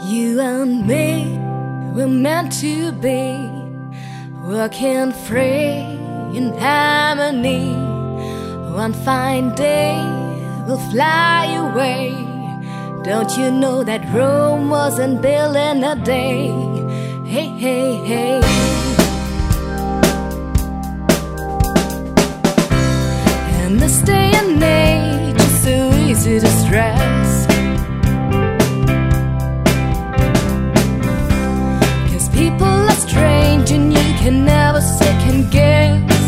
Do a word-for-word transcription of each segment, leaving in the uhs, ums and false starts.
You and me were meant to be, working free in harmony. One fine day we'll fly away. Don't you know that Rome wasn't built in a day? Hey, hey, hey. In this day and age, it's so easy to stress, 'cause people are strange and you can never second guess.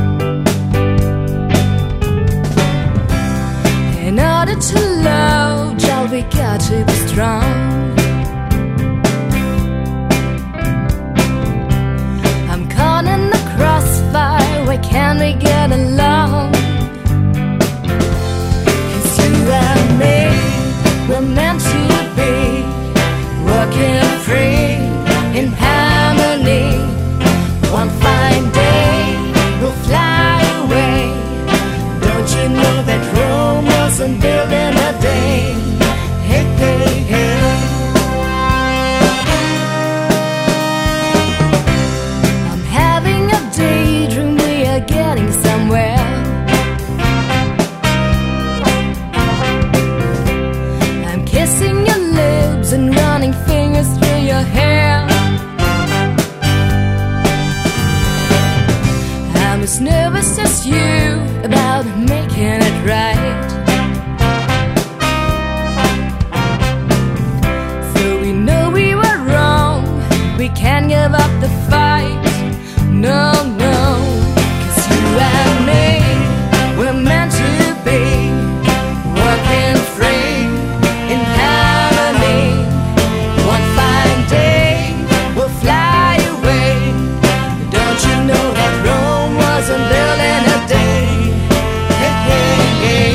In order to love, child, we got to be strong. I'm caught in the crossfire, why can't we get along? 'Cause you and me, we're meant to be, working free in harmony. One fine day we'll fly away. Don't you know that Rome wasn't built in a day? Hey, hey, hey. I'm having a daydream, we are getting somewhere. I'm kissing your lips and running fingers through your hair. I'm as nervous as you about making it right. So we know we were wrong, we can't give up the fight. No, no, 'cause you and me, we're meant to be, working free in harmony. One fine day we'll fly away. Don't you know that Rome wasn't built in a day? Hey, hey, hey.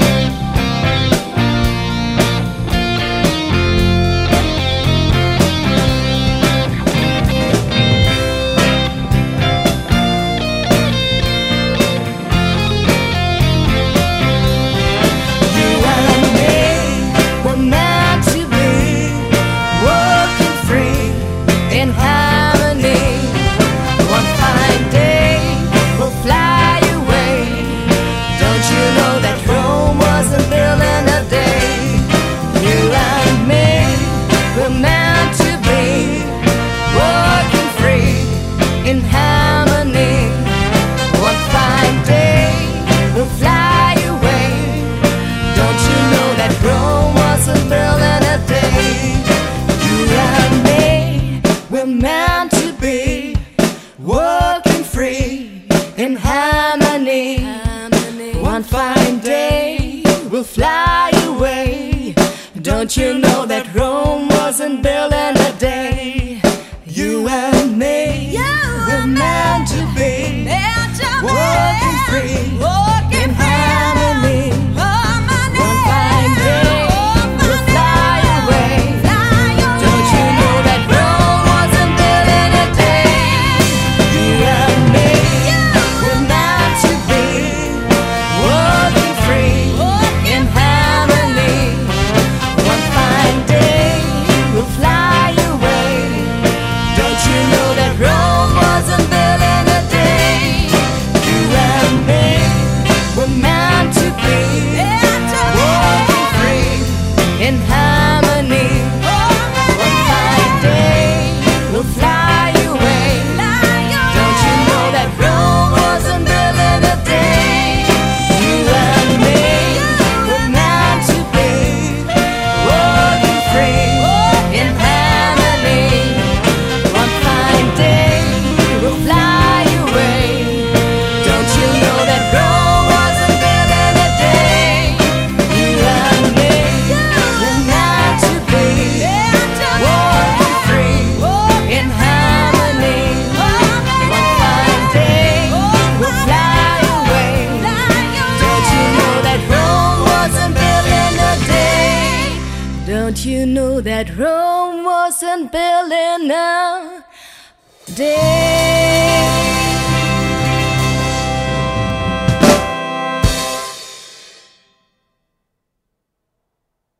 You and me, we're meant to be, working free in harmony. One fine day we'll fly away. Don't you know that Rome wasn't built in a day? You and me, we're meant to be, working free in harmony. One fine day we'll fly away. Don't you know that Rome wasn't built in a day? You and me, we're meant to be, working free in harmony. One fine day we'll fly away. Don't you know that Rome wasn't built in a day? You and me, we're meant to be, working free in harmony. One fine day we'll fly away. Don't you know that Rome wasn't built in a day? You and me, we're meant to be, working free in harmony. One fine day we'll fly away. Don't you know that Rome wasn't built in a day? You and me, we're meant to be, working free in harmony. One fine day we'll fly away. Don't you know that Rome wasn't built in a day? You and me, we're meant to be, working free in harmony. One fine day we'll fly away. Don't you know that Rome wasn't built in a day? You and me, we're meant to be, working free in harmony. One fine day we'll fly away. Don't you know that Rome wasn't built in a day? Don't you know that Rome wasn't built in a day?